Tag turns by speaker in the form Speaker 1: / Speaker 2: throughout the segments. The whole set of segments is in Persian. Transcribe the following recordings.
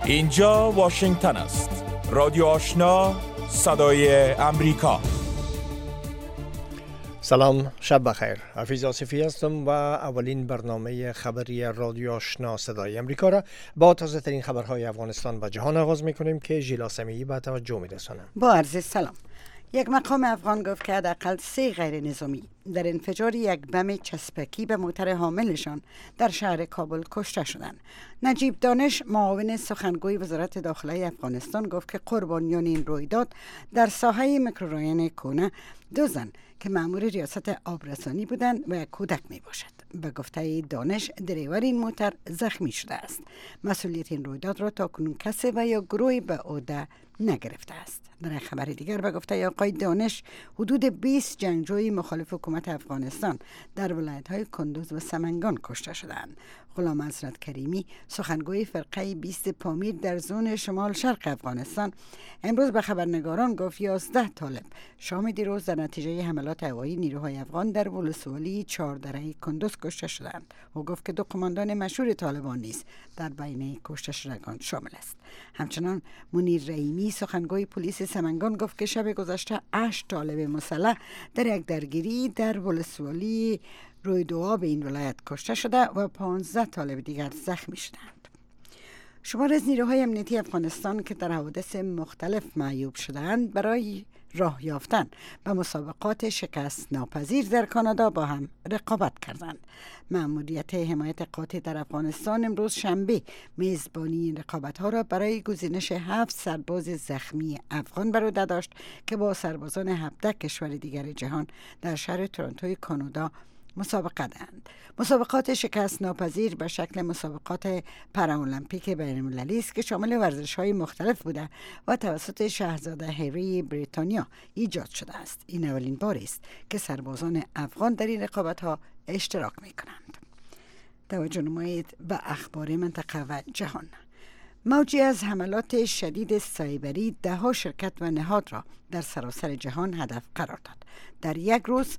Speaker 1: اینجا واشنگتن است. رادیو آشنا، صدای امریکا.
Speaker 2: سلام، شب بخیر. حفیظ آصفی هستم و اولین برنامه خبری رادیو آشنا صدای امریکا را با تازه ترین خبرهای افغانستان و جهان آغاز می‌کنیم که ژیلا سمیعی به توجه می‌رسانم.
Speaker 3: با عرض سلام. یک مقام افغان گفت که حداقل 3 غیر نظامی در انفجار یک بم چسبکی به موتر حاملشان در شهر کابل کشته شدند. نجیب دانش، معاون سخنگوی وزارت داخلی افغانستان، گفت که قربانیان این رویداد در ساحه میکروراین کونه 2 زن که مأمور ریاست آبرسانی بودند و کودک می باشد. به گفته دانش، دریور این موتر زخمی شده است. مسئولیت این رویداد را تاکنون کسی و یا گروهی به عهده نگرفته است. در خبر دیگر به گفته آقای دانش، حدود 20 جنگجوی مخالف حکومت افغانستان در ولایت‌های کندوز و سمنگان کشته شدند. غلام حضرت کریمی، سخنگوی فرقه 20 پامیر در زون شمال شرق افغانستان، امروز به خبرنگاران گفت 11 طالب شام دیروز در نتیجه حملات هوایی نیروهای افغان در ولسوالی 4 دره کندوز کشته شدند. او گفت که 2 قماندان مشهور طالبان نیز در بین کشته شدگان شامل است. همچنان منیر رحیمی، سخنگوی پلیس سمنگان، گفت که شب گذشته 8 طالب مسلح در یک درگیری در ولسوالی روی دعا به این ولایت کشته شده و 15 طالب دیگر زخمی شدند. شمار از نیروهای امنیتی افغانستان که در حوادث مختلف معیوب شدند برای راه یافتن به مسابقات شکست ناپذیر در کانادا با هم رقابت کردند. مأموریت حمایت قاطع در افغانستان امروز شنبه میزبانی این رقابت‌ها را برای گزینش 7 سرباز زخمی افغان بر عهده داشت که با سربازان 17 کشور دیگر جهان در شهر تورنتوی کانادا مسابقه دهند. مسابقات شکست ناپذیر به شکل مسابقات پارالمپیک بین‌المللی است که شامل ورزش‌های مختلف بوده و توسط شاهزاده هری بریتانیا ایجاد شده است. این اولین بار است که سربازان افغان در این رقابت‌ها اشتراک می‌کنند. توجه نمایید به اخبار منطقه و جهان. موجی از حملات شدید سایبری 10 شرکت و نهاد را در سراسر جهان هدف قرار داد. در یک روز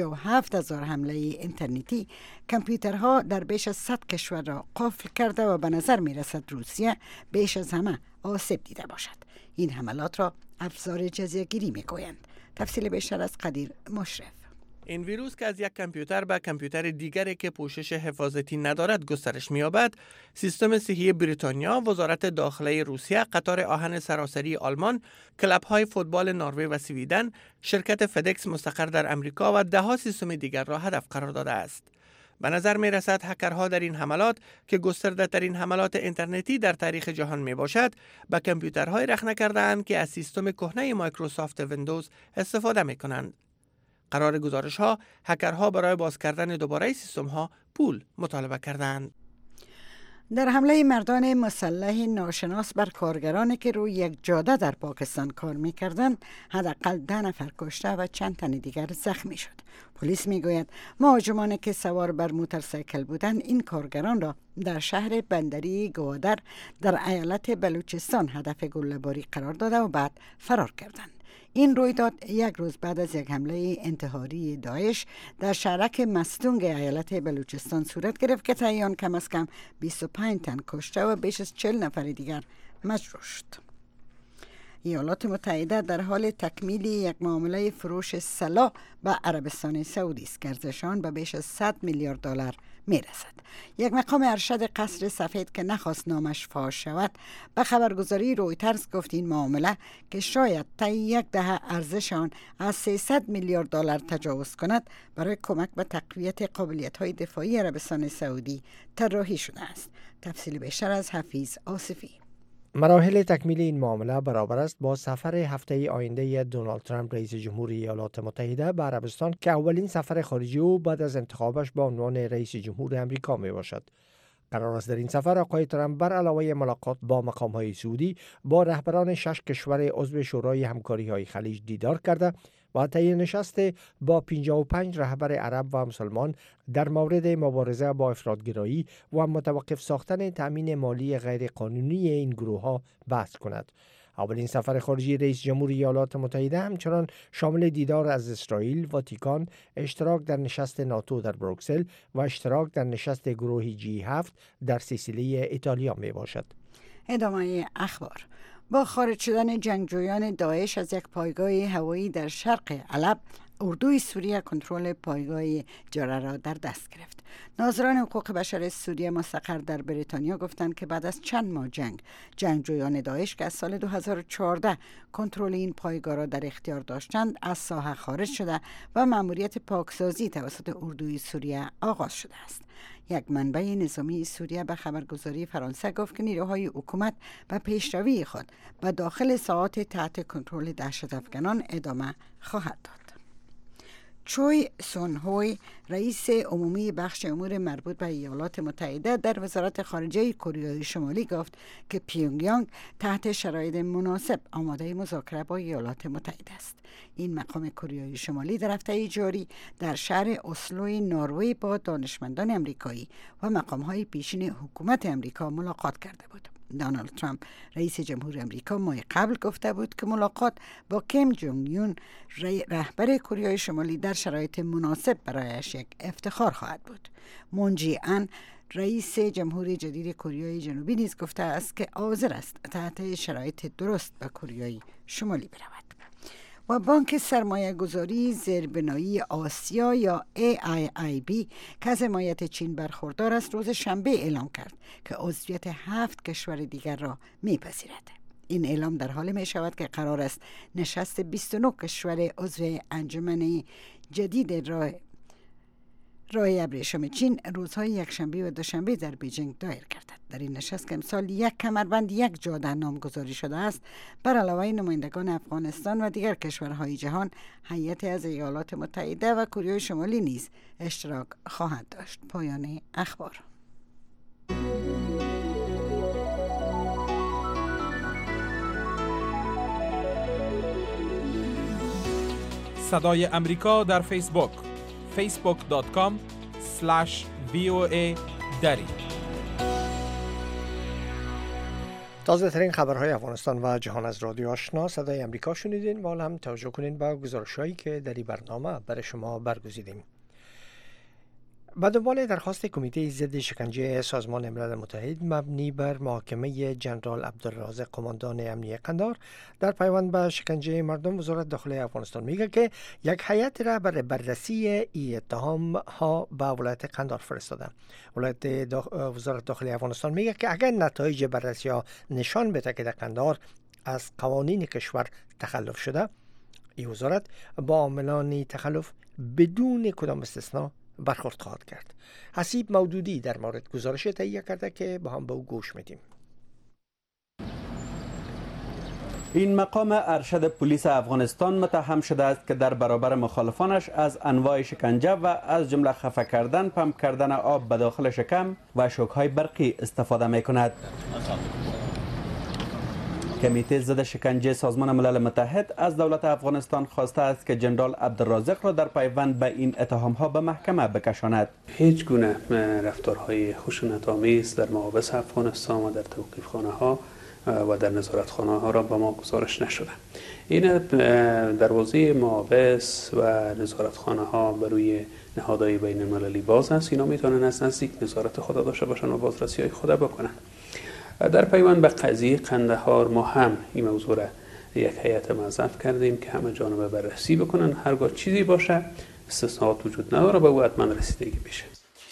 Speaker 3: 57,000 حمله اینترنتی کامپیوترها در بیش از 100 کشور را قفل کرده و به نظر می رسد روسیه بیش از همه آسیب دیده باشد. این حملات را افزار جزیه‌گیری می گویند. تفصیل بیشتر از قدیر مشرف.
Speaker 4: این ویروس که از یک کامپیوتر به کامپیوتر دیگری که پوشش حفاظتی ندارد گسترش می‌یابد، سیستم صحی بریتانیا، وزارت داخلی روسیه، قطار آهن سراسری آلمان، کلب‌های فوتبال نروژ و سویدن، شرکت فدکس مستقر در امریکا و 10 سیستم دیگر را هدف قرار داده است. به نظر می رسد هکرها در این حملات که گسترده ترین حملات اینترنتی در تاریخ جهان می باشد، به کامپیوترهای رخنه کرده‌اند که از سیستم کهنه مایکروسافت ویندوز استفاده می کنند. قرار گزارش ها، هکرها برای باز کردن دوباره سیستم ها پول مطالبه کردند.
Speaker 3: در حمله مردان مسلح ناشناس بر کارگرانی که روی یک جاده در پاکستان کار می‌کردند، حداقل 10 نفر کشته و چند تن دیگر زخمی شد. پلیس میگوید مهاجمانی که سوار بر موتورسیکل بودند این کارگران را در شهر بندری گوادر در ایالت بلوچستان هدف گله‌باری قرار داده و بعد فرار کردند. این رویداد یک روز بعد از یک حمله انتحاری داعش در شهرک مستونگ ایالت بلوچستان صورت گرفت که تا کم از کم 25 تن کشته و بیش از 40 نفر دیگر مجروح شد. ایالات متحده در حال تکمیل یک معامله فروش سلاح به عربستان سعودی است که ارزشش به بیش از 100 میلیارد دلار میرسد. یک مقام ارشد قصر سفید که نخواست نامش فاش شود به خبرگزاری رویترز گفت این معامله که شاید تا 10 دهه ارزش آن از 300 میلیارد دلار تجاوز کند برای کمک به تقویت قابلیت‌های دفاعی عربستان سعودی طراحی شده است. تفصیل بیشتر از حفیظ آصفی.
Speaker 2: مراحل تکمیل این معامله برابر است با سفر هفته آینده دونالد ترامپ رئیس جمهوری ایالات متحده به عربستان که اولین سفر خارجی او بعد از انتخابش به عنوان رئیس جمهور امریکا می باشد. قرار است در این سفر آقای ترامپ بر علاوه ملاقات با مقام‌های سعودی با رهبران 6 کشور عضو شورای همکاری‌های خلیج دیدار کرده و طی نشست با 55 رهبر عرب و مسلمان در مورد مبارزه با افراط‌گرایی و متوقف ساختن تأمین مالی غیرقانونی این گروه‌ها بحث کند. اولین سفر خارجی رئیس جمهوری ایالات متحده همچنان شامل دیدار از اسرائیل، واتیکان، اشتراک در نشست ناتو در بروکسل و اشتراک در نشست گروه G7 در سیسیلی ایتالیا می باشد.
Speaker 3: ادامه اخبار. با خارج شدن جنگجویان داعش از یک پایگاه هوایی در شرق علب، اردوی سوریه کنترل پایگاه جاره را در دست گرفت. ناظران حقوق بشر سوریه مستقر در بریتانیا گفتند که بعد از چند ماه جنگجویان داعش که از سال 2014 کنترل این پایگاه را در اختیار داشتند از ساحه خارج شده و مأموریت پاکسازی توسط اردوی سوریه آغاز شده است. یک منبع نظامی سوریه به خبرگزاری فرانسه گفت که نیروهای حکومت به پیشروی خود به داخل ساعات تحت کنترل دهشت‌افکنان ادامه خواهد داد. چوی سون هوی، رئیس عمومی بخش امور مربوط به ایالات متحده در وزارت خارجه کره شمالی گفت که پیونگیانگ تحت شرایط مناسب آماده مذاکره با ایالات متحده است. این مقام کره شمالی در هفته جاری در شهر اسلوی نروژ با دانشمندان امریکایی و مقام‌های پیشین حکومت امریکا ملاقات کرده بود. دونالد ترامپ رئیس جمهور امریکا ماه قبل گفته بود که ملاقات با کیم جونگ یون رهبر کره شمالی در شرایط مناسب برایش یک افتخار خواهد بود. مون جی ان رئیس جمهور جدید کره جنوبی نیز گفته است که حاضر است تحت شرایط درست به کره شمالی برود. و بانک سرمایه گذاری زیربنایی آسیا یا AIIB که از حمایت چین برخوردار است روز شنبه اعلام کرد که عضویت 7 کشور دیگر را میپذیرد. این اعلام در حالی می شود که قرار است نشست 29 کشور عضو انجمن جدید راه ابریشم چین روزهای یکشنبه و دوشنبه در بیجینگ دایر گردد. در این نشست که امسال یک کمربند یک جاده نامگذاری شده است، بر علاوه نمایندگان افغانستان و دیگر کشورهای جهان، هیئت از ایالات متحده و کره شمالی نیز اشتراک خواهد داشت. پایان اخبار.
Speaker 1: صدای امریکا در فیسبوک facebook.com/VOA دری.
Speaker 2: تازه ترین خبرهای افغانستان و جهان از رادیو آشنا صدای امریکا شنیدین و حالا هم توجه کنین به گزارش‌هایی که در این برنامه برای شما برگزیدیم. با دنبال درخواست کمیته ضد شکنجه سازمان ملل متحد مبنی بر محاکمه جنرال عبدالرازق قماندان امنیه قندار در پیوند به شکنجه مردم، وزارت داخلی افغانستان میگه که یک هیئت را برای بررسی این اتهام ها به ولایت قندار فرستاده. وزارت داخلی افغانستان میگه که اگر نتایج بررسی ها نشان بده که در قندار از قوانین کشور تخلف شده، این وزارت با عاملان تخلف بدون کدام استثنا برخورد خواهد کرد. حسیب مودودی در مورد گزارش تهیه کرده که با هم به او گوش میدیم.
Speaker 5: این مقام ارشد پلیس افغانستان متهم شده است که در برابر مخالفانش از انواع شکنجه و از جمله خفه کردن، پمپ کردن آب به داخل شکم و شوک‌های برقی استفاده می‌کند. کمیته ضد شکنجه سازمان ملل متحد از دولت افغانستان خواسته است که جنرال عبدالرازق را در پیوند به این اتهام‌ها به محکمه بکشاند.
Speaker 6: هیچ گونه رفتارهای خشونت‌آمیز در محابس افغانستان و در توقیف‌خانه‌ها و در نظارتخانه‌ها را به ما گزارش نشده. این دروازه محابس و نظارتخانه‌ها بر روی نهادهای بین‌المللی باز است. اینا میتونن از نزدیک نظارت خود داشته باشن و بازرسی‌های خود بکنن. در پیوند به قضیه قندهار ما هم این موضوع را یک هیئت موظف کردیم که همه جانبه بررسی بکنن. هرگاه چیزی باشه استثناءات وجود نداره به او حتما رسیدگی بشه.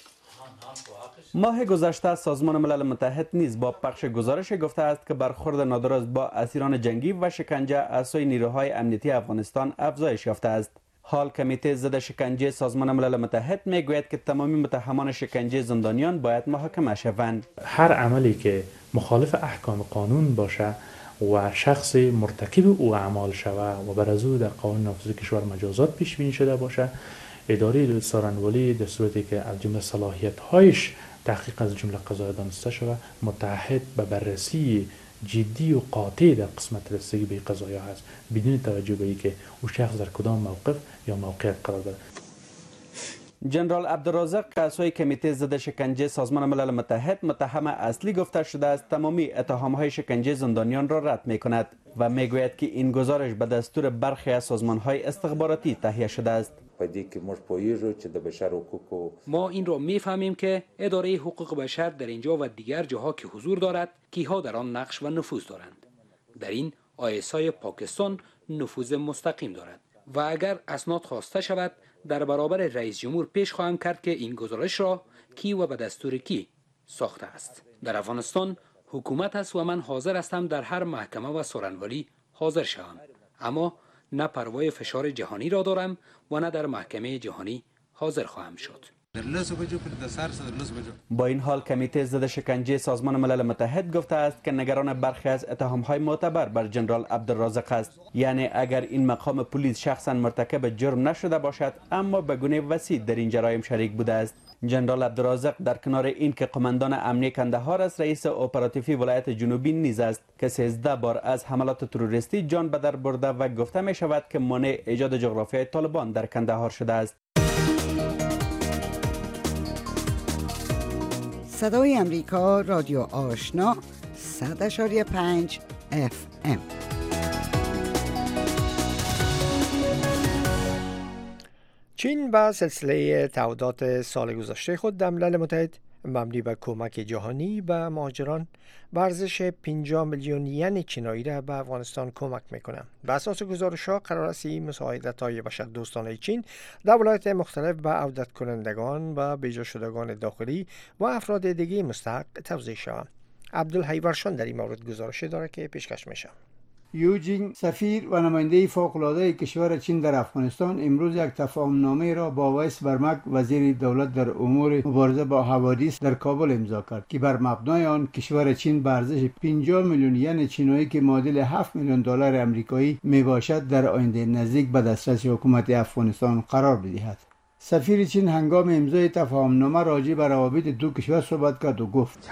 Speaker 5: ماه گذشته سازمان ملل متحد نیز با پخش گزارش گفته است که برخورد نادرست با اسیران جنگی و شکنجه از سوی نیروهای امنیتی افغانستان افزایش یافته است. حال کمیته ضد شکنجه سازمان ملل متحد میگوید که تمامی متهمان شکنجه زندانیان باید محاکمه شوند.
Speaker 7: هر عملی که مخالف احکام قانون باشه و شخص مرتکب او اعمال شود و بر از او در قانون نافذ کشور مجازات پیش بینی شده باشه، اداره سارنوالی در صورتی که از جمله صلاحیت‌هایش تحقیق از جمله قضایا دانسته شود متعهد به بررسی جدی و قاطع در قسمت رسیدگی به قضایا هست، بدون توجه به اینکه او شخص در کدام موقف یا موقعیت قرار دارد.
Speaker 5: جنرال عبدالرازق که از سوی کمیته ضد شکنجه سازمان ملل متحد متهم اصلی گفته شده است، تمامی اتهام‌های شکنجه زندانیان را رد می‌کند و میگوید که این گزارش به دستور برخی از سازمان‌های استخباراتی تهیه شده است.
Speaker 8: ما این را میفهمیم که اداره حقوق بشر در اینجا و دیگر جاها که حضور دارد کیها در آن نقش و نفوذ دارند. در این ISI پاکستان نفوذ مستقیم دارد و اگر اسناد خواسته شود در برابر رئیس جمهور پیش خواهم کرد که این گزارش را کی و به دستور کی ساخته است. در افغانستان حکومت است و من حاضر هستم در هر محکمه و سخنوری حاضر شوم، اما نه پروای فشار جهانی را دارم و نه در محکمه جهانی حاضر خواهم شد.
Speaker 5: با این حال کمیته ضد شکنجه سازمان ملل متحد گفته است که نگران برخی از اتهام‌های معتبر بر جنرال عبدالرازق است. یعنی اگر این مقام پلیس شخصا مرتکب جرم نشده باشد اما به گونه وسیع در این جرایم شریک بوده است. جنرال عبدالرازق در کنار این که قماندان امنیه کندهار است، رئیس اپراتیفی ولایت جنوبی نیز است که 13 بار از حملات تروریستی جان به در برده و گفته می شود که مانع ایجاد جغرافیای طالبان در کندهار شده است.
Speaker 3: صدای امریکا، رادیو آشنا، 100.5 FM.
Speaker 2: چین با سلسله تعهدات سال گذشته خود در ملل متحد مبنی بر کمک جهانی به مهاجران به ارزش 50 میلیون ین چینایی را به افغانستان کمک میکنند. بر اساس گزارش‌ها قرار است این مساعدت‌های بشردوستانه چین در ولایات مختلف به عودت کنندگان و بیجا شدگان داخلی و افراد دیگه مستحق توزیع شوند. عبدالحی ورشان در این مورد گزارشی داره که پیشکش میشه.
Speaker 9: یوجین سفیر و نماینده فوق‌العاده کشور چین در افغانستان امروز یک تفاهم‌نامه را با ویس برمک وزیر دولت در امور مبارزه با حوادث در کابل امضا کرد که بر مبنای آن کشور چین به ارزش 50 میلیون ین چینی که معادل 7 میلیون دلار آمریکایی میباشد در آینده نزدیک به دسترس حکومت افغانستان قرار بدهد. سفیر چین هنگام امضای تفاهم‌نامه راجع به روابط دو کشور صحبت کرد و گفت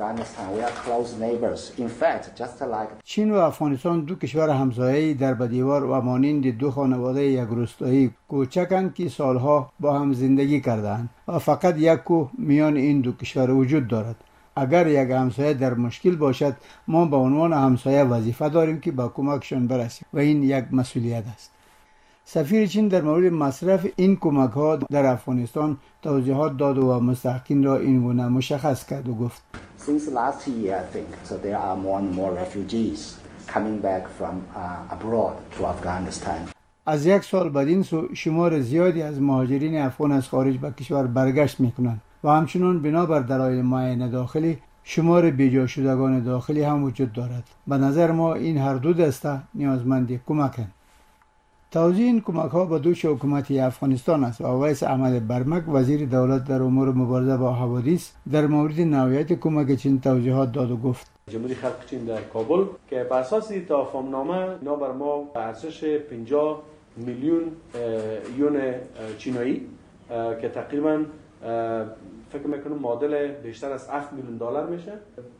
Speaker 9: چین و افغانستان دو کشور همسایه‌ای در بدیوار و مانند دو خانواده یک روستایی کوچکند که سالها با هم زندگی کردند و فقط یک کوه میان این دو کشور وجود دارد. اگر یک همسایه در مشکل باشد ما به عنوان همسایه وظیفه داریم که با کمکشان برسیم و این یک مسئولیت است. سفیر چین در مورد مصرف این کمک ها در افغانستان توضیحات داد و مستحقین را این گونه مشخص کرد و گفت
Speaker 10: Since last year, I think, so there are more and more refugees coming back from abroad to Afghanistan.
Speaker 9: از یک سال بعد این سو شمار زیادی از مهاجرین افغان از خارج به کشور برگشت میکنند و همچنان بنابر دلایل معین داخلی شمار بیجا شدگان داخلی هم وجود دارد. به نظر ما این هر دو دسته نیازمند کمکند. توزیع این کمک ها به دوش حکومت افغانستان است و ویس احمد برمک وزیر دولت در امور مبارزه با حوادث در مورد نوعیت کمک چین توضیحات داد و گفت
Speaker 11: جمهوری خلق چین در کابل که بر اساس تفاهمنامه اینا بر ما به ارزش 50 میلیون یون چینایی که تقریبا فکر میکنم معادل بیشتر از 7 میلیون دلار میشه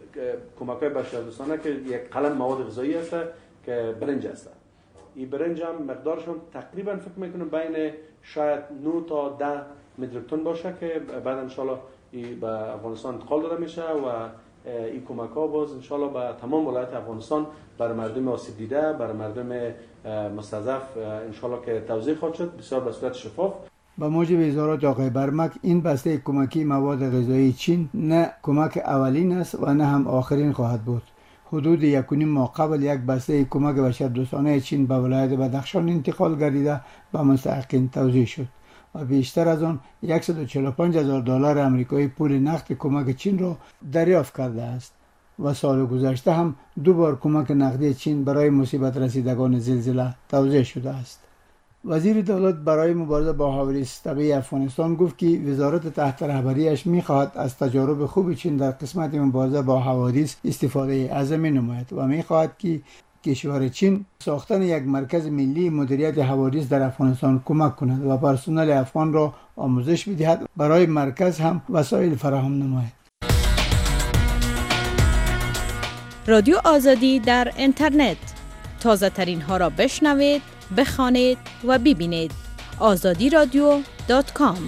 Speaker 11: کمک های بشردوستانه که یک قلم مواد غذایی است که برنج است. این برنج هم مقدارشون تقریبا فکر میکنم بین شاید 9 تا 10 متریک تن باشه که بعد ان شاء الله به افغانستان انتقال داده میشه و این کمک ها باز ان شاء الله به تمام ولایت افغانستان برای مردم آسیب دیده، برای مردم مستضعف ان شاء الله که توزیع خواهد شد بسیار به صورت شفاف.
Speaker 9: با موجب اظهارات آقای برمک این بسته کمکی مواد غذایی چین نه کمک اولین است و نه هم آخرین خواهد بود. حدود 1.5 ماه قبل یک بسته کمک بشردوستانه چین به ولایت بدخشان انتقال گردیده و مستحقین توزیع شد و بیشتر از آن 145,000 دلار آمریکایی پول نقد کمک چین را دریافت کرده است و سال گذشته هم 2 بار کمک نقدی چین برای مصیبت رسیدگان زلزله توزیع شده است. وزیر دولت برای مبارزه با حوادث طبیعی افغانستان گفت که وزارت تحت رهبریش می‌خواهد از تجارب خوب چین در قسمت مبارزه با حوادث استفاده عظیمی نماید و می‌خواهد که کشور چین ساختن یک مرکز ملی مدیریت حوادث در افغانستان کمک کند و پرسنل افغان را آموزش بدهد برای مرکز هم وسایل فراهم نماید.
Speaker 12: رادیو آزادی در اینترنت تازه ترین ها را بشنوید، بخوانید و ببینید. azadiradio.com.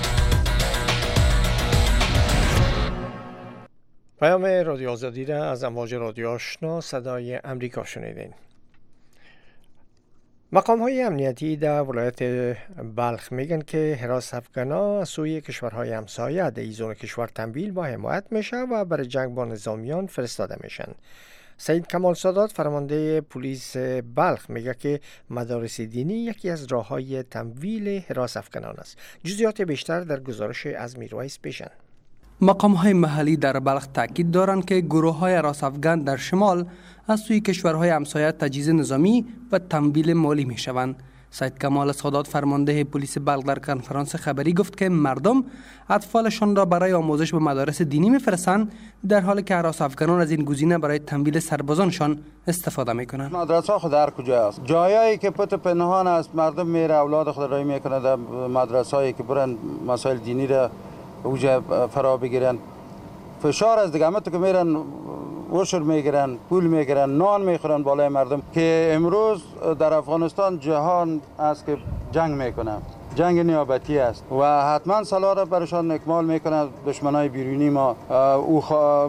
Speaker 2: پیام رادیو آزادی را از امواج رادیو آشنا صدای امریکا شنیدین. مقام های امنیتی در ولایت بلخ میگن که حراس افغانا از سوی کشورهای همسایه در زون کشور تمویل با حمایت میشه و برای جنگ با نظامیان فرستاده میشن. سید کمال سادات فرمانده پلیس بلخ میگه که مدارس دینی یکی از راههای تمویل حراس افغانان است. جزئیات بیشتر در گزارش از میرویس پیشن.
Speaker 13: مقام‌های محلی در بلخ تاکید دارند که گروه‌های حراس افغان در شمال از سوی کشورهای همسایه تجهیز نظامی و تمویل مالی می‌شوند. سید کمال سادات فرمانده پلیس بلخ در کنفرانس خبری گفت که مردم اطفالشان را برای آموزش به مدارس دینی می‌فرستند، در حالی که حراس افغانان از این گزینه برای تمویل سربازانشان استفاده می‌کنند.
Speaker 14: مدرسه خود در کجا است؟ جایی که پت پنهان است، مردم میره اولاد خود را میکنه در مدرسه‌ای که برن مسائل دینی را اوجه فرا بگیرن. فشار از دیگه همه تو که میرن وشر میگیرن، پول میگیرن، نان میخورن بالای مردم، که امروز در افغانستان جهان است که جنگ میکنه، جنگ نیابتی است و حتما سلاح را برشان اکمال میکنه دشمنای بیرونی ما. او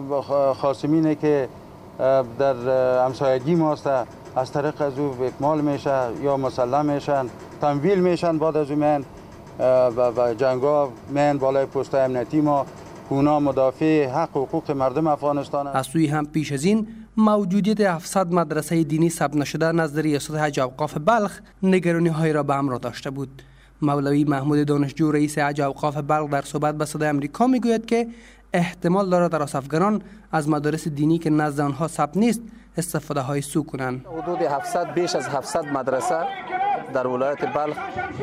Speaker 14: خاصمینه که در همسایگی ماست از طریق از او اکمال میشه یا مسلم میشن، تمویل میشن، بعد از اون و جنگا من بالای پست امنیتی ما اونا مدافع حق و حقوق مردم افغانستان.
Speaker 13: از سوی هم پیش از این موجودیت 700 مدرسه دینی ثبت نشده نزد ریاست حج اوقاف بلخ نگرانی های را به همراه داشته بود. مولوی محمود دانشجو رئیس حج اوقاف بلخ در صحبت با صدای آمریکا میگوید که احتمال دارد حراس افغانان از مدارس دینی که نزد آنها ثبت نیست استفاده های سو کنند.
Speaker 15: حدود 700 بیش از 700 مدرسه در ولایت بلخ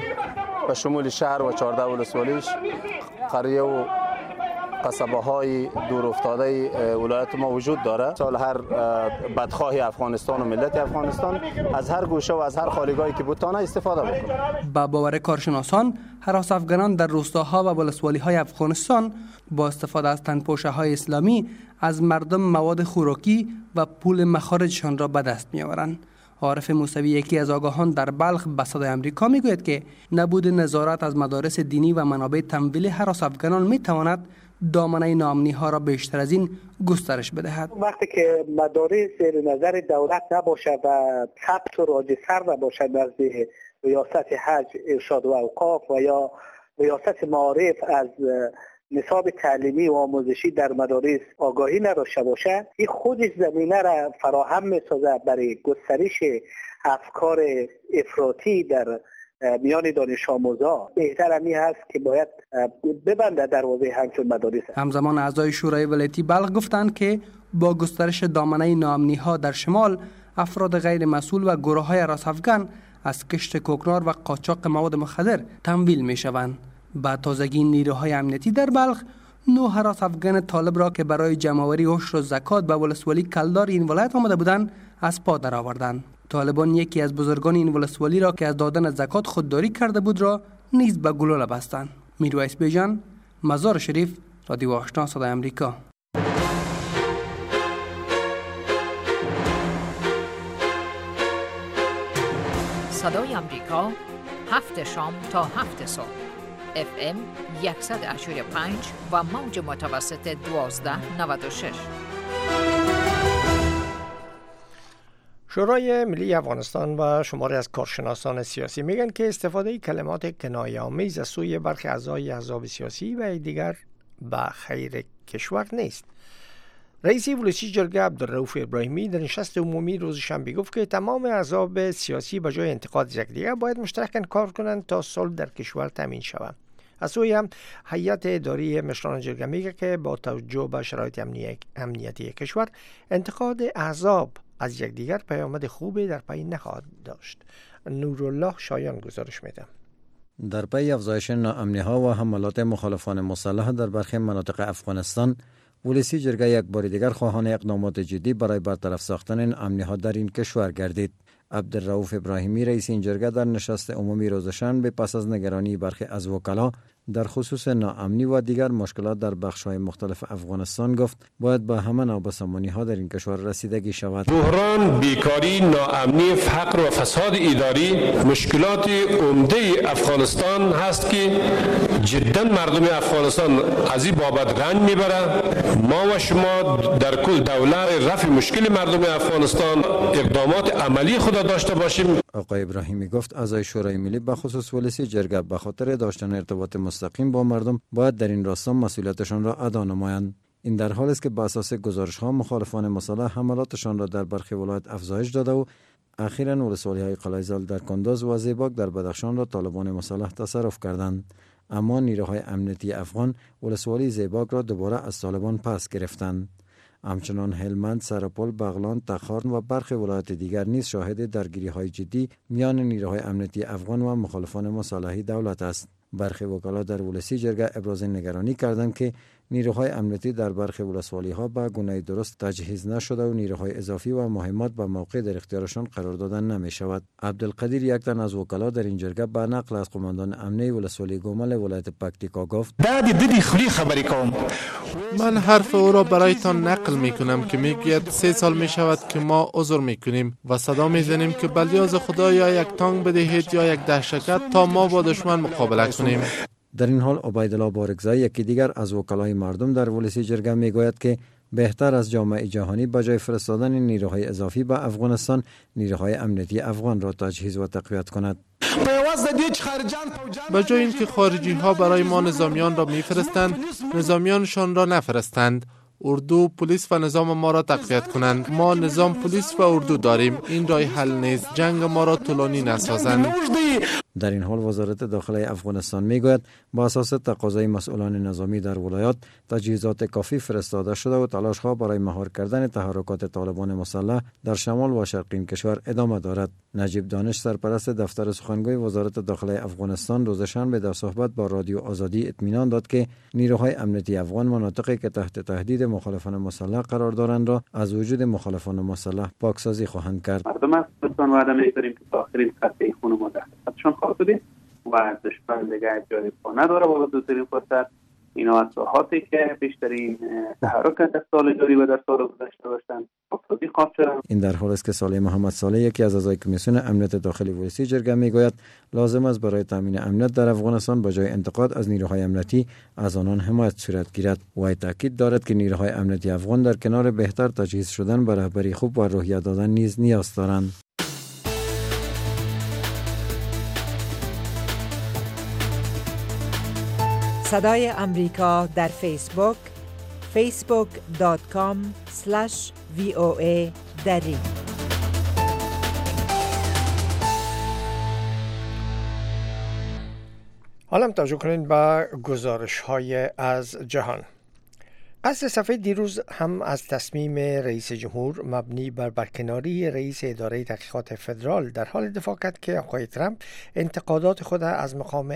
Speaker 15: به شمول شهر و 14 ولسوالیش، قریه و قصبه های دور افتاده ولایت ما وجود داره. سال هر بدخواه افغانستان و ملت افغانستان از هر گوشه و از هر خالیگاهی که بتانه استفاده بکنه.
Speaker 13: با باور کارشناسان، حراس افغانان در روستاها و ولسوالی های افغانستان با استفاده از تنپوشه های اسلامی از مردم مواد خوراکی و پول مخارجشان را به دست می آورند. عارف موسوی یکی از آگاهان در بلخ به صدای آمریکا میگوید که نبود نظارت از مدارس دینی و منابع تمویل حراس افغانان میتواند دامنه ناامنی ها را بیشتر از این گسترش بدهد.
Speaker 16: وقتی که مدارس زیر نظر دولت نباشد و ثبت و راجستر نباشد نزد ریاست حج ارشاد و اوقاف و یا ریاست معارف از نصاب تعلیمی و آموزشی در مدارس آگاهی نداشته باشد، این خودش زمینه را فراهم می‌سازد برای گسترش افکار افراطی در میان دانش آموزا. بهتر همی هست که باید ببنده دروازه همچون مدارس.
Speaker 13: همزمان اعضای شورای ولایتی بلخ گفتند که با گسترش دامنه ناامنی ها در شمال، افراد غیر مسئول و گروه های حراس افغان از کشت کوکنار و قاچاق مواد مخدر تمویل می شوند. با تازگی نیروهای امنیتی در بلخ 9 حراس افغان طالب را که برای جمع‌آوری عشر و زکات به ولسوالی کلدار این ولایت آمده بودند از پا درآوردند. طالبان یکی از بزرگان این ولسوالی را که از دادن زکات خودداری کرده بود را نیز به گلوله بستند. میرویس بیژن، مزار شریف، رادیو آشنا صدای آمریکا.
Speaker 17: صدای آمریکا، 7 شام تا 7 صبح. FM 100.5 و موج متوسط 1296.
Speaker 2: شورای ملی افغانستان و شماری از کارشناسان سیاسی میگن که استفاده کلمات کنایه‌آمیز از سوی برخی اعضای احزاب سیاسی و دیگر به خیر کشور نیست. رئیس ولسی جرگه عبدالرؤوف ابراهیمی در نشست عمومی روز شنبه گفت که تمام احزاب سیاسی به جای انتقاد یکدیگر باید مشترکاً کار کنند تا صلح در کشور تامین شود. از سوی هم هیئت اداری مشران جرگه میگه که با توجه به شرایط امنیتی کشور انتقاد احزاب از یکدیگر پیامد خوبی در پی نخواهد داشت. نورالله شایان گزارش میده.
Speaker 18: در پی افزایش ناامنی‌ها و حملات مخالفان مسلح در برخی مناطق افغانستان، ولسی جرگه یک بار دیگر خواهان اقدامات جدی برای برطرف ساختن ناامنی‌ها در این کشور گردید. عبدالرؤوف ابراهیمی رئیس این جرگه در نشست عمومی روز شنبه پس از نگرانی برخی از وکلا در خصوص ناامنی و دیگر مشکلات در بخش‌های مختلف افغانستان گفت باید به همه نابسامانی‌ها در این کشور رسیدگی شود.
Speaker 19: بحران، بیکاری، ناامنی، فقر و فساد اداری مشکلات عمده افغانستان هست که جدا مردم افغانستان از این بابت رنج میبره. ما و شما در کل دولار رفع مشکل مردم افغانستان اقدامات عملی خود داشته باشیم.
Speaker 18: آقای ابراهیمی گفت اعضای شورای ملی به خصوص ولسی جرگه به خاطر داشتن ارتباط مستقیم با مردم باید در این راستا مسئولیتشان را ادا نمایند. این در حالی است که بر اساس گزارش‌ها مخالفان مسلح حملاتشان را در برخی ولایت افزایش داده و اخیراً ولسوالی‌های قلعه زال در کندز و زیباک در بدخشان را طالبان مسلح تصرف کردند. اما نیروهای امنیتی افغان ولسوالی زیباک را دوباره از طالبان پس گرفتند. همچنان هلمند، سرپل، بغلان، تخارن و برخی ولایات دیگر نیز شاهد درگیری‌های جدی میان نیروهای امنیتی افغان و مخالفان مسلحی دولت است. برخی وکلا در ولسی جرگه ابراز نگرانی کردند که نیروهای امنیتی در برخی ولسوالی‌ها به گونه درست تجهیز نشده و نیروهای اضافی و مهمات به موقع در اختیارشان قرار دادن نمی شود. عبدالقدیر یک تن از وکلا در این جرگه به نقل از قماندان امنیتی ولسوالی گومل ولایت پکتیکا گفت:
Speaker 20: من حرف او را برایتان نقل می کنم که میگوید 3 سال می شود که ما عذر می کنیم و صدا می زنیم که بلیاز خدا یا یک تانک بدهید یا یک دهشت تا ما با دشمن مقابله کنیم.
Speaker 18: در این حال عبیدالله بارکزایی یکی دیگر از وکلای مردم در ولسی جرگه میگوید که بهتر از جامعه جهانی به جای فرستادن نیروهای اضافی به افغانستان نیروهای امنیتی افغان را تجهیز و تقویت کند.
Speaker 20: به جای اینکه خارجی ها برای ما نظامیان را میفرستند، نظامیانشان را نفرستند. اردو، پلیس و نظام ما را تقویت کنند. ما نظام پلیس و اردو داریم. این راه حل نیست. جنگ ما را طولانی نسازند.
Speaker 18: در این حال وزارت داخلی افغانستان میگوید با اساس تقاضای مسئولان نظامی در ولایات تجهیزات کافی فرستاده شده و تلاش‌ها برای مهار کردن تحرکات طالبان مسلح در شمال و شرقین کشور ادامه دارد. نجیب دانش سرپرست دفتر سخنگوی وزارت داخلی افغانستان روز شنبه در صحبت با رادیو آزادی اطمینان داد که نیروهای امنیتی افغان مناطقی که تحت تهدید مخالفان مسلح قرار دارند را از وجود مخالفان مسلح پاکسازی خواهند کرد.
Speaker 6: مردم افغانستان وعده می‌داریم که تا آخرین قطعه خون ما در خدمتشان خواهد بود و دشمن دیگه جای پا نداره با بزرگترین فرصت. اینا از ساحاتی که بیشترین تحرک در سال جاری و در سال گذشته داشتن افتادی خواهد شدن.
Speaker 18: این در حالی است که صالح محمد صالح یکی از اعضای کمیسیون امنیت داخلی ولسی جرگه میگوید لازم است برای تامین امنیت در افغانستان با جای انتقاد از نیروهای امنیتی از آنان حمایت صورت گیرد. و تاکید دارد که نیروهای امنیتی افغان در کنار بهتر تجهیز شدن به رهبری خوب و روحیه دادن نیز نیاز دارند.
Speaker 21: صدای امریکا در فیسبوک facebook.com/VOA دری.
Speaker 2: حالا توجه کنید به گزارش‌های از جهان. قصر سفید دیروز هم از تصمیم رئیس جمهور مبنی بر برکناری رئیس اداره تحقیقات فدرال در حال دفاع کرد که آقای ترامپ انتقادات خود از مقام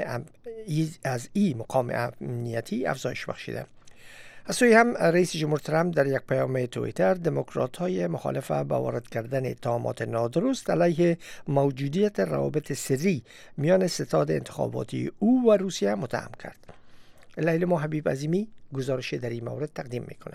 Speaker 2: امنیتی افزایش بخشیده. از سوی هم رئیس جمهور ترامپ در یک پیام توییتر دموکرات‌های مخالف به وارد کردن اتهامات نادرست علیه موجودیت روابط سری میان ستاد انتخاباتی او و روسیه متهم کرد. لیلا حبیب عظیمی گزارش در این مورد تقدیم میکنم.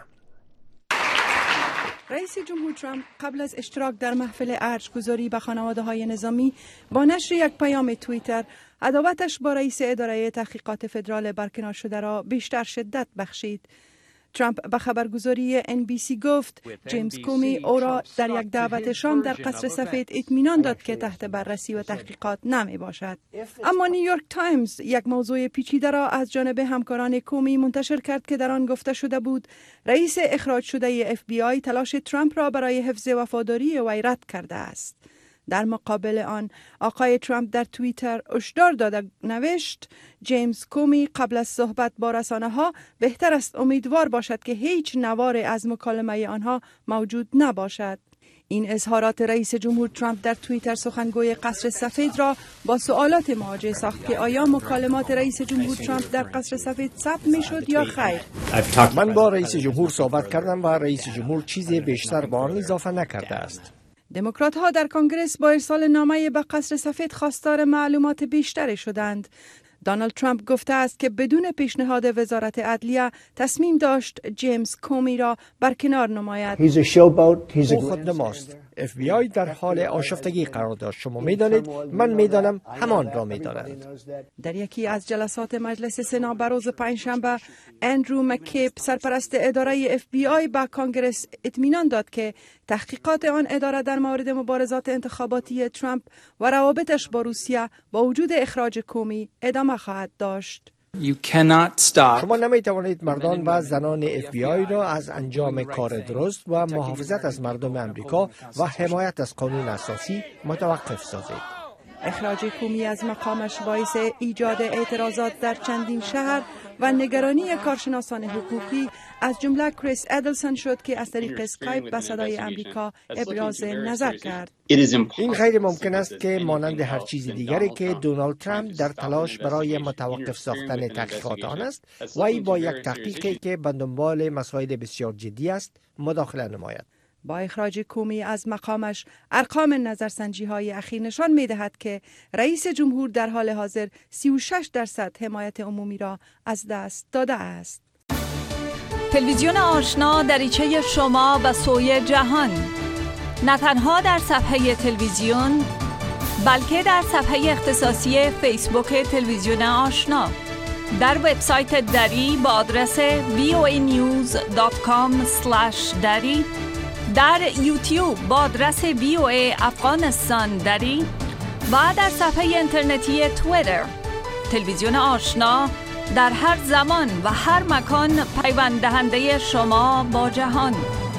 Speaker 22: رئیس جمهور ترامپ قبل از اشتراک در محفل ارج‌گذاری به خانواده‌های نظامی با نشر یک پیام توییتر عداوتش با رئیس اداره تحقیقات فدرال برکنار شده را بیشتر شدت بخشید. ترامپ به خبرگزاری NBC گفت جیمز کومی او را در یک دعوت شام در قصر سفید اطمینان داد که تحت بررسی و تحقیقات نمی باشد. اما نیویورک تایمز یک موضوع پیچیده را از جانب همکاران کومی منتشر کرد که در آن گفته شده بود رئیس اخراج شده FBI تلاش ترامپ را برای حفظ وفاداری وی رد کرده است. در مقابل آن آقای ترامپ در توییتر هشدار داده نوشت جیمز کومی قبل از صحبت با رسانه‌ها بهتر است امیدوار باشد که هیچ نوار از مکالمه آنها موجود نباشد. این اظهارات رئیس جمهور ترامپ در توییتر سخنگوی قصر سفید را با سوالات مواجه ساخت که آیا مکالمات رئیس جمهور ترامپ در قصر سفید ثبت میشد یا خیر.
Speaker 2: من با رئیس جمهور صحبت کردم و رئیس جمهور چیزی بیشتر به آن اضافه نکرده است.
Speaker 22: دموکرات ها در کنگره با ارسال نامه به قصر سفید خواستار معلومات بیشتری شدند. دونالد ترامپ گفته است که بدون پیشنهاد وزارت عدلیه تصمیم داشت جیمز کومی را برکنار نماید.
Speaker 2: او خودنماست. FBI در حال آشفتگی قرار داشت. شما میدانید، من میدانم، همان را میدانند.
Speaker 22: در یکی از جلسات مجلس سنا بر روز پنجشنبه، اندرو مکیب سرپرست اداره FBI به کانگرس اطمینان داد که تحقیقات آن اداره در مورد مبارزات انتخاباتی ترامپ و روابطش با روسیه با وجود اخراج کومی ادامه خواهد داشت.
Speaker 2: شما نمی توانید مردان و زنان FBI را از انجام کار درست و محافظت از مردم امریکا و حمایت از قانون اساسی متوقف سازید.
Speaker 22: اخراج کومی از مقامش باعث ایجاد اعتراضات در چندین شهر و نگرانی کارشناسان حقوقی از جمله کریس ادلسون شد که از طریق اسکایپ به صدای امریکا ابراز نظر کرد.
Speaker 2: این غیر ممکن است که مانند هر چیز دیگری که دونالد ترامپ در تلاش برای متوقف ساختن تحقیقات آن است، وی با یک تحقیقی که به دنبال مسائل بسیار جدی است مداخله نماید.
Speaker 22: با اخراج کومی از مقامش، ارقام نظرسنجی های اخیر نشان می دهد که رئیس جمهور در حال حاضر 36% حمایت عمومی را از دست داده است.
Speaker 12: تلویزیون آشنا دریچه شما و سوی جهان، نه تنها در صفحه تلویزیون بلکه در صفحه اختصاصی فیسبوک تلویزیون آشنا، در وبسایت دری با آدرس voanews.com/dari، در یوتیوب با آدرس VOA افغانستان دری و در صفحه اینترنتی توییتر. تلویزیون آشنا در هر زمان و هر مکان پیوند دهنده شما با جهان.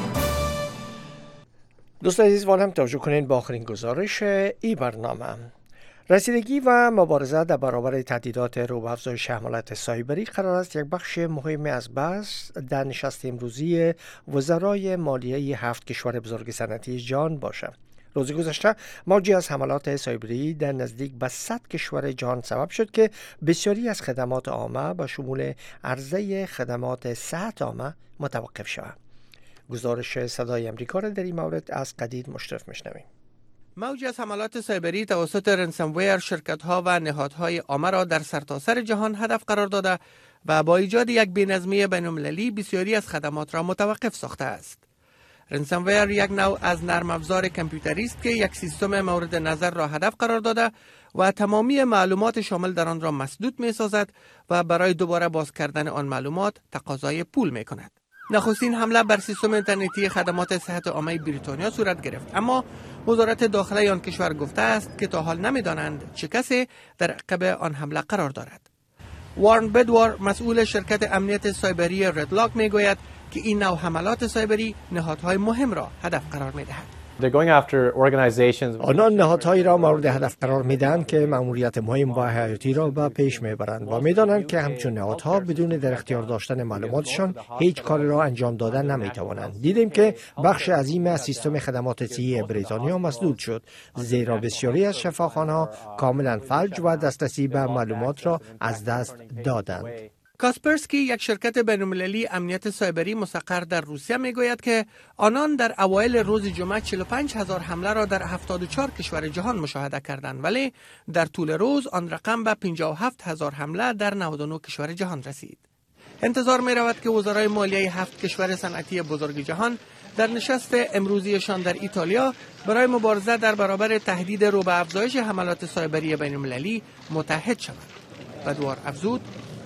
Speaker 2: دوستان عزیز، هم توجه کنین با آخرین گزارش ای برنامه. رسیدگی و مبارزه در برابر تهدیدات رو به افزایش حملات سایبری قرار است یک بخش مهم از بحث در نشست امروزی وزرای مالیه 7 کشور بزرگ صنعتی جهان باشد. روز گذشته موجی از حملات سایبری در نزدیک به 100 کشور جهان سبب شد که بسیاری از خدمات عامه به شمول عرضه خدمات صحت عامه متوقف شود. گزارش صدای امریکا را در این مورد از قدیر مشرف میشنویم.
Speaker 13: موج از حملات سایبری توسط رنسمویر شرکت‌ها و نهادهای عامه را در سرتاسر جهان هدف قرار داده و با ایجاد یک بی‌نظمی بین‌المللی بسیاری از خدمات را متوقف ساخته است. رنسمویر یک نوع از نرم افزار کامپیوتری است که یک سیستم مورد نظر را هدف قرار داده و تمامی معلومات شامل در آن را مسدود می‌سازد و برای دوباره باز کردن آن معلومات تقاضای پول می‌کند. نخستین حمله بر سیستم اینترنتی خدمات صحت عامه بریتانیا صورت گرفت، اما وزارت داخله آن کشور گفته است که تا حال نمی‌دانند چه کسی در عقب آن حمله قرار دارد. وارن بدوار، مسئول شرکت امنیت سایبری ردلاک، میگوید که این نوع حملات سایبری نهادهای مهم را هدف قرار می‌دهد.
Speaker 2: آنان نهادهایی را مورد هدف قرار میدهند که مأموریت مهم و حیاتی را به پیش میبرند و میدانند که همچون نهادها بدون در اختیار داشتن معلوماتشان هیچ کاری را انجام دادن نمیتوانند. دیدیم که بخش عظیم از سیستم خدمات صحی بریتانیا مسدود شد، زیرا بسیاری از شفاخانه‌ها کاملا فلج و دسترسی به معلومات را از دست دادند.
Speaker 13: کاسپرسکی، یک شرکت بین‌المللی امنیت سایبری مستقر در روسیه، میگوید که آنان در اوایل روز جمعه 45,000 حمله را در 74 کشور جهان مشاهده کردند، ولی در طول روز آن رقم به 57,000 حمله در 99 کشور جهان رسید. انتظار می رود که وزرای مالیه 7 کشور صنعتی بزرگ جهان در نشست امروزیشان در ایتالیا برای مبارزه در برابر تهدید رو به افزایش حملات سایبری بین‌المللی متحد شوند. بدوار افزود: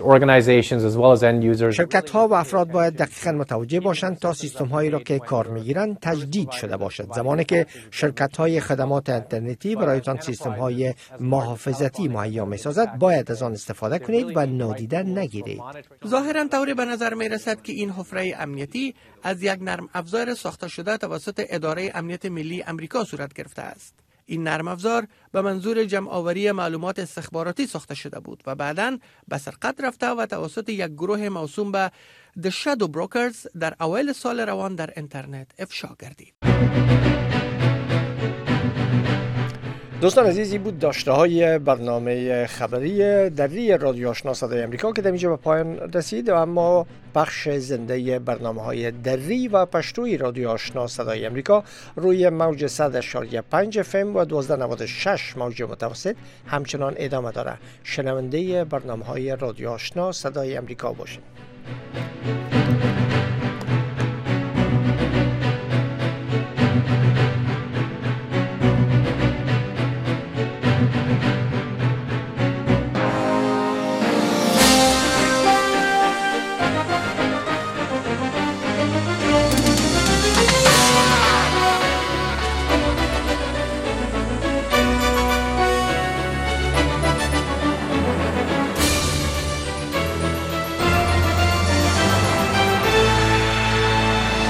Speaker 2: شرکت‌ها و افراد باید دقیقاً متوجه باشند تا سیستم‌هایی را که کار می‌گیرند تجدید شده باشد. زمانی که شرکت‌های خدمات اینترنتی برایتان سیستم‌های محافظتی مهیا می‌سازد، باید از آن استفاده کنید و نادیده نگیرید.
Speaker 13: ظاهراً طوری به نظر می‌رسد که این حفره امنیتی از یک نرم افزار ساخته شده توسط اداره امنیت ملی امریکا صورت گرفته است. این نرم افزار به منظور جمع‌آوری معلومات استخباراتی ساخته شده بود و بعداً به سرقت رفته و توسط یک گروه موسوم به The Shadow Brokers در اوایل سال روان در اینترنت افشا گردید.
Speaker 2: دوستان عزیزی بود داشته های برنامه خبری دری رادیو آشنا صدای امریکا که در اینجا به پایان رسید، اما بخش زنده برنامه های دری و پشتوی رادیو آشنا صدای امریکا روی موج 100.5 FM و 1296 موج متوسط همچنان ادامه داره. شنونده برنامه های رادیو آشنا صدای امریکا باشید.